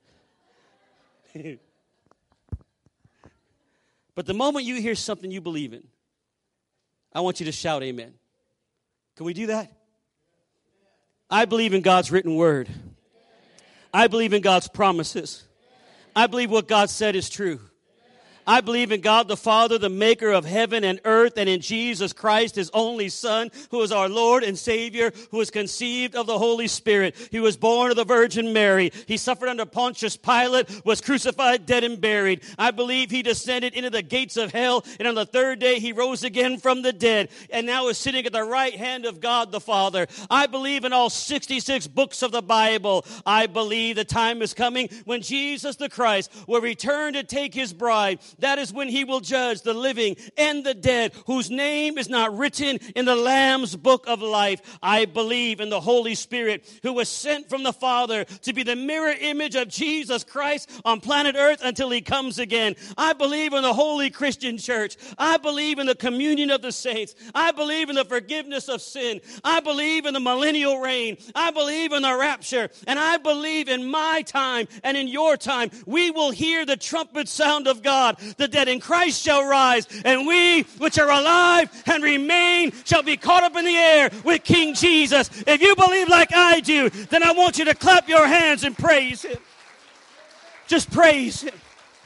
but the moment you hear something you believe in, I want you to shout amen. Can we do that? I believe in God's written word. I believe in God's promises. I believe what God said is true. I believe in God the Father, the maker of heaven and earth, and in Jesus Christ, his only Son, who is our Lord and Savior, who was conceived of the Holy Spirit. He was born of the Virgin Mary. He suffered under Pontius Pilate, was crucified, dead, and buried. I believe he descended into the gates of hell, and on the third day he rose again from the dead, and now is sitting at the right hand of God the Father. I believe in all sixty-six books of the Bible. I believe the time is coming when Jesus the Christ will return to take his bride. That is when he will judge the living and the dead, whose name is not written in the Lamb's book of life. I believe in the Holy Spirit, who was sent from the Father to be the mirror image of Jesus Christ on planet Earth until he comes again. I believe in the Holy Christian Church. I believe in the communion of the saints. I believe in the forgiveness of sin. I believe in the millennial reign. I believe in the rapture. And I believe in my time and in your time, we will hear the trumpet sound of God. The dead in Christ shall rise, and we which are alive and remain shall be caught up in the air with King Jesus. If you believe like I do, then I want you to clap your hands and praise him. Just praise him.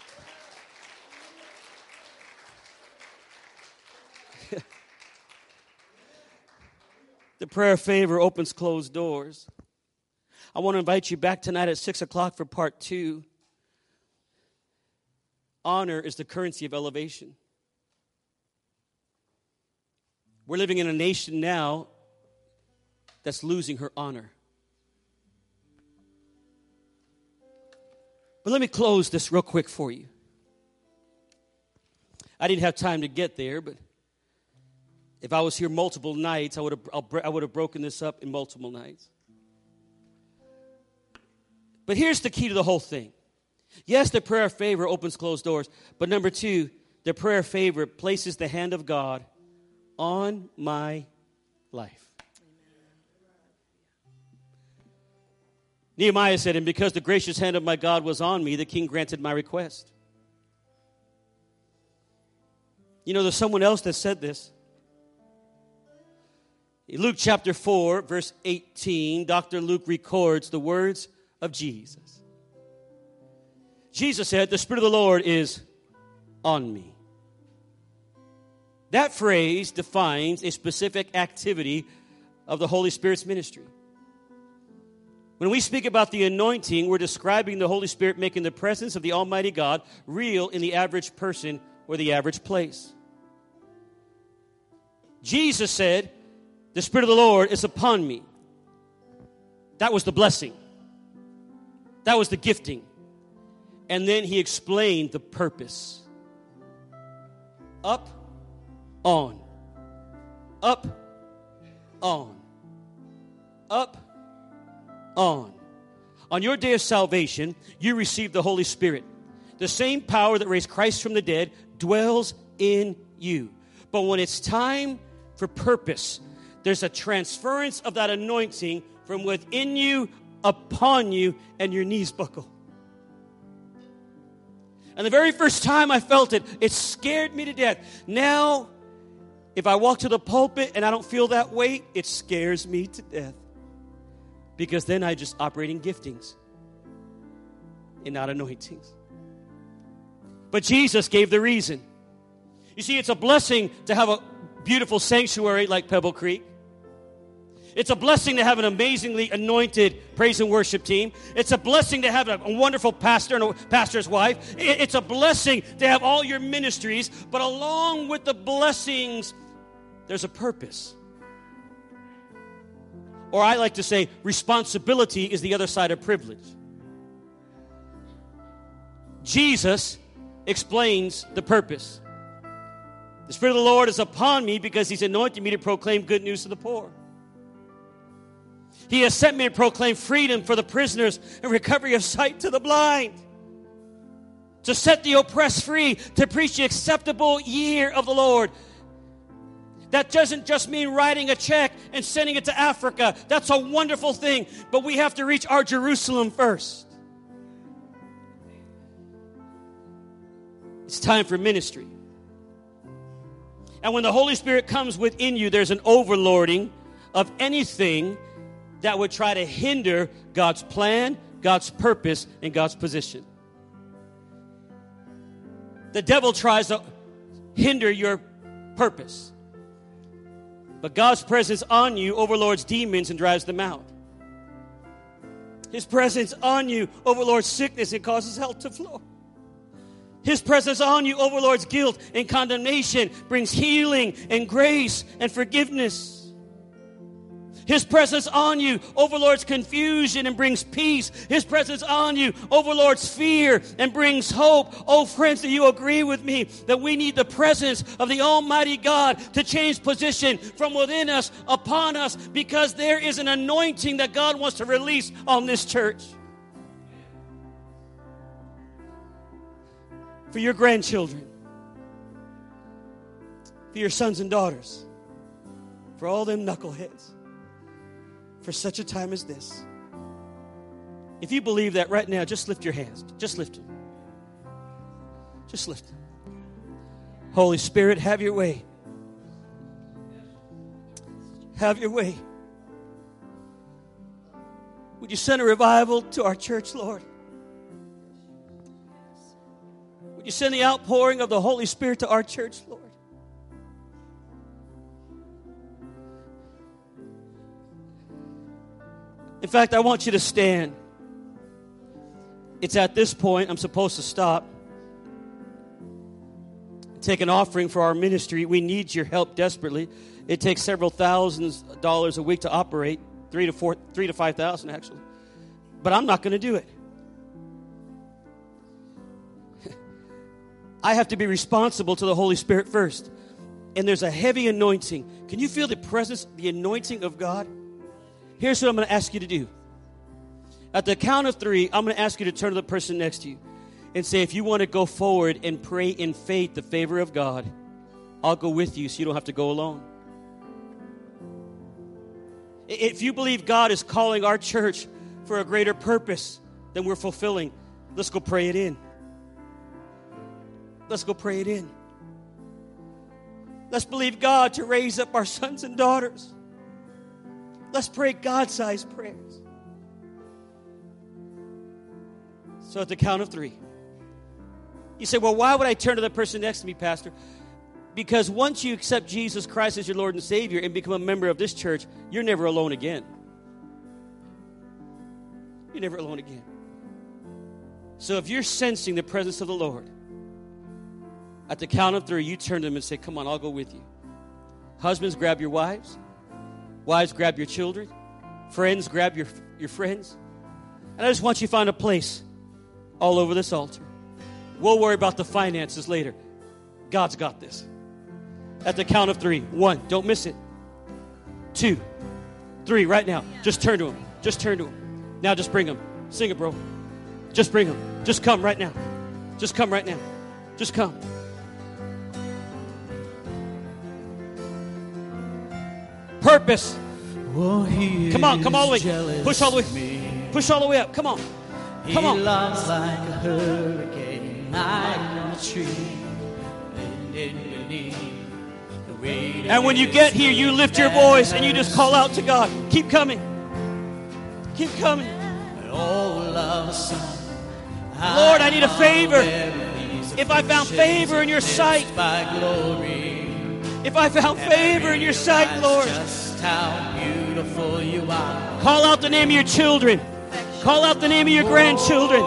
The prayer of favor opens closed doors. I want to invite you back tonight at six o'clock for part two. Honor is the currency of elevation. We're living in a nation now that's losing her honor. But let me close this real quick for you. I didn't have time to get there, but if I was here multiple nights, I would have, I would have broken this up in multiple nights. But here's the key to the whole thing. Yes, the prayer of favor opens closed doors. But number two, the prayer of favor places the hand of God on my life. Nehemiah said, and because the gracious hand of my God was on me, the king granted my request. You know, there's someone else that said this. In Luke chapter four, verse eighteen, Doctor Luke records the words of Jesus. Jesus said, the Spirit of the Lord is on me. That phrase defines a specific activity of the Holy Spirit's ministry. When we speak about the anointing, we're describing the Holy Spirit making the presence of the Almighty God real in the average person or the average place. Jesus said, the Spirit of the Lord is upon me. That was the blessing. That was the gifting. And then he explained the purpose. Up, on. Up, on. Up, on. On your day of salvation, you receive the Holy Spirit. The same power that raised Christ from the dead dwells in you. But when it's time for purpose, there's a transference of that anointing from within you, upon you, and your knees buckle. And the very first time I felt it, it scared me to death. Now, if I walk to the pulpit and I don't feel that weight, it scares me to death. Because then I just operate in giftings and not anointings. But Jesus gave the reason. You see, it's a blessing to have a beautiful sanctuary like Pebble Creek. It's a blessing to have an amazingly anointed praise and worship team. It's a blessing to have a, a wonderful pastor and a pastor's wife. It, it's a blessing to have all your ministries. But along with the blessings, there's a purpose. Or I like to say, responsibility is the other side of privilege. Jesus explains the purpose. The Spirit of the Lord is upon me because he's anointed me to proclaim good news to the poor. He has sent me to proclaim freedom for the prisoners and recovery of sight to the blind. To set the oppressed free, to preach the acceptable year of the Lord. That doesn't just mean writing a check and sending it to Africa. That's a wonderful thing, but we have to reach our Jerusalem first. It's time for ministry. And when the Holy Spirit comes within you, there's an overlording of anything that would try to hinder God's plan, God's purpose, and God's position. The devil tries to hinder your purpose. But God's presence on you overlords demons and drives them out. His presence on you overlords sickness and causes health to flow. His presence on you overlords guilt and condemnation, brings healing and grace and forgiveness. His presence on you overlords confusion and brings peace. His presence on you overlords fear and brings hope. Oh, friends, do you agree with me that we need the presence of the Almighty God to change position from within us upon us, because there is an anointing that God wants to release on this church. For your grandchildren, for your sons and daughters, for all them knuckleheads, for such a time as this. If you believe that right now, just lift your hands. Just lift them. Just lift them. Holy Spirit, have your way. Have your way. Would you send a revival to our church, Lord? Would you send the outpouring of the Holy Spirit to our church, Lord? In fact, I want you to stand. It's at this point I'm supposed to stop. Take an offering for our ministry. We need your help desperately. It takes several thousands of dollars a week to operate, three to four, three to five thousand actually. But I'm not going to do it. I have to be responsible to the Holy Spirit first. And there's a heavy anointing. Can you feel the presence, the anointing of God? Here's what I'm going to ask you to do. At the count of three, I'm going to ask you to turn to the person next to you and say, if you want to go forward and pray in faith the favor of God, I'll go with you so you don't have to go alone. If you believe God is calling our church for a greater purpose than we're fulfilling, let's go pray it in. Let's go pray it in. Let's believe God to raise up our sons and daughters. Let's pray God-sized prayers. So at the count of three. You say, well, why would I turn to the person next to me, Pastor? Because once you accept Jesus Christ as your Lord and Savior and become a member of this church, you're never alone again. You're never alone again. So if you're sensing the presence of the Lord, at the count of three, you turn to them and say, come on, I'll go with you. Husbands, grab your wives. Wives, grab your children. Friends, grab your, your friends. And I just want you to find a place all over this altar. We'll worry about the finances later. God's got this. At the count of three. One, don't miss it. Two, three, right now. Just turn to him. Just turn to him. Now just bring him. Sing it, bro. Just bring him. Just come right now. Just come right now. Just come. Purpose. Oh, come on, come all the way. Push all the way. Push all the way up. Come on. Come on. He loves like a hurricane, hiding in a tree, and when you get here, you lift your voice and you just call out to God. Keep coming. Keep coming. Lord, I need a favor. If I found favor in your sight, if I found favor in your sight, Lord, how beautiful you are. Call out the name of your children. Call out the name of your grandchildren.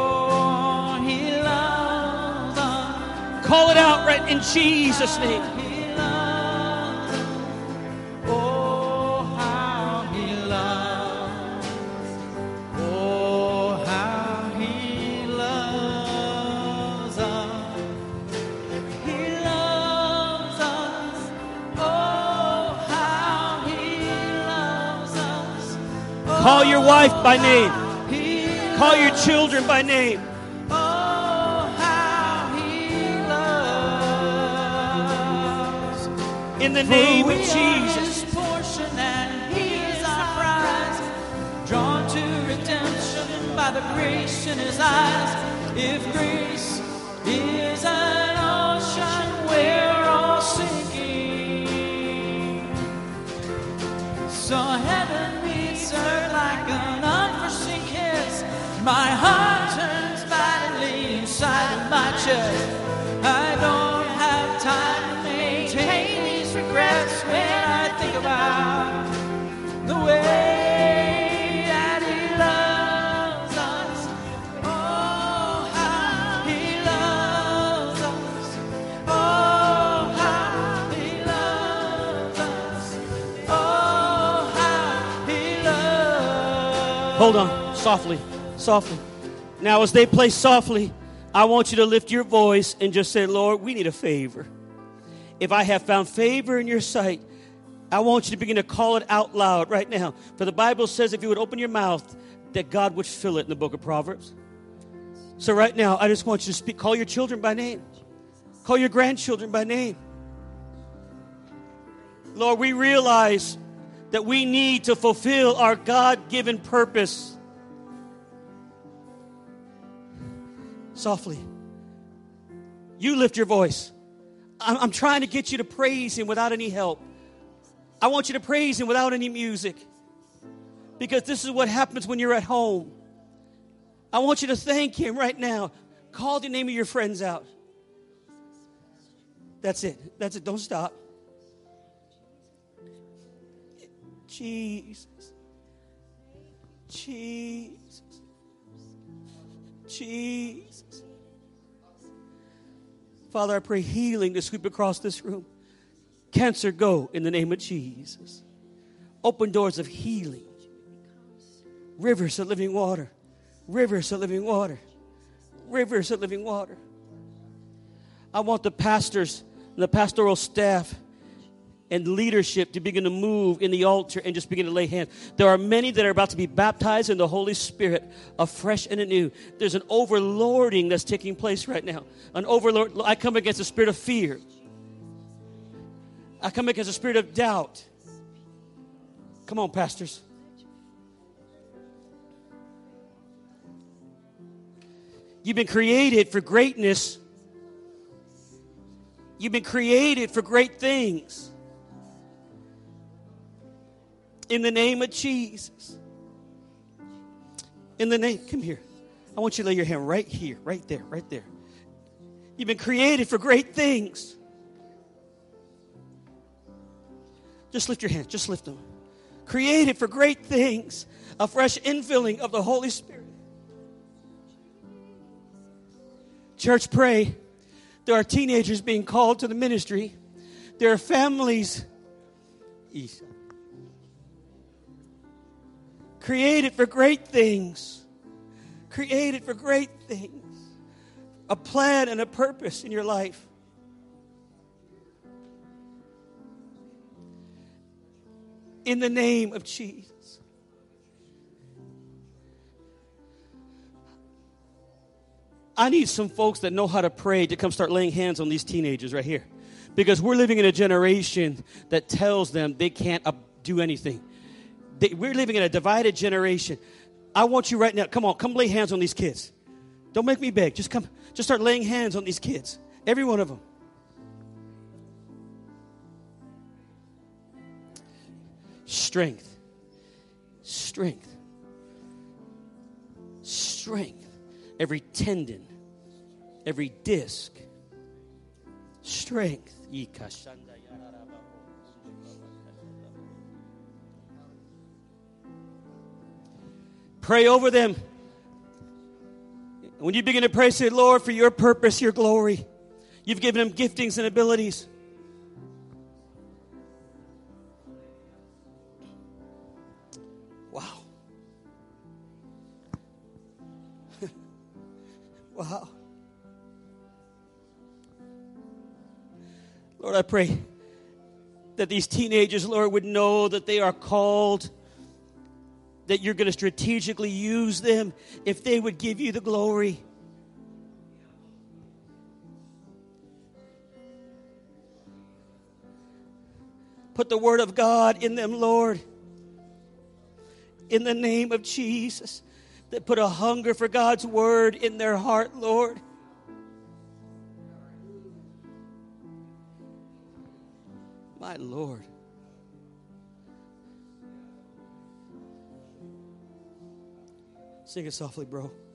Call it out right in Jesus' name. Call your wife by name. Call your children by name. Oh, how he loves. In the name of Jesus. His portion and he is our prize. Drawn to redemption by the grace in his eyes. If grace is an ocean, we're all sinking. So heaven meets earth like an unforeseen kiss. My heart turns violently inside of my chest. I don't have time to maintain these regrets when I think about the way that he loves us. Oh, how he loves us. Oh, how he loves us. Oh, how he loves us. Hold on, softly, softly. Now, as they play softly, I want you to lift your voice and just say, Lord, we need a favor. If I have found favor in your sight, I want you to begin to call it out loud right now. For the Bible says if you would open your mouth, that God would fill it in the book of Proverbs. So right now, I just want you to speak. Call your children by name. Call your grandchildren by name. Lord, we realize that we need to fulfill our God-given purpose. Softly. You lift your voice. I'm, I'm trying to get you to praise him without any help. I want you to praise him without any music. Because this is what happens when you're at home. I want you to thank him right now. Call the name of your friends out. That's it. That's it. Don't stop. Jesus. Jesus. Jesus. Father, I pray healing to sweep across this room. Cancer, go in the name of Jesus. Open doors of healing. Rivers of living water. Rivers of living water. Rivers of living water. I want the pastors and the pastoral staff and leadership to begin to move in the altar and just begin to lay hands. There are many that are about to be baptized in the Holy Spirit afresh and anew. There's an overlording that's taking place right now. An overlord. I come against the spirit of fear. I come against the spirit of doubt. Come on, pastors. You've been created for greatness. You've been created for great things. In the name of Jesus. In the name, come here. I want you to lay your hand right here, right there, right there. You've been created for great things. Just lift your hand, just lift them. Created for great things. A fresh infilling of the Holy Spirit. Church, pray. There are teenagers being called to the ministry. There are families created for great things. Created for great things. A plan and a purpose in your life. In the name of Jesus. I need some folks that know how to pray to come start laying hands on these teenagers right here. Because we're living in a generation that tells them they can't uh, do anything. They, we're living in a divided generation. I want you right now, come on, come lay hands on these kids. Don't make me beg. Just come, just start laying hands on these kids. Every one of them. Strength. Strength. Strength. Every tendon, every disc, strength. Pray over them. When you begin to pray, say, Lord, for your purpose, your glory. You've given them giftings and abilities. Wow. Wow. Lord, I pray that these teenagers, Lord, would know that they are called, that you're going to strategically use them if they would give you the glory. Put the word of God in them, Lord. In the name of Jesus. That put a hunger for God's word in their heart, Lord. My Lord. Sing it softly, bro.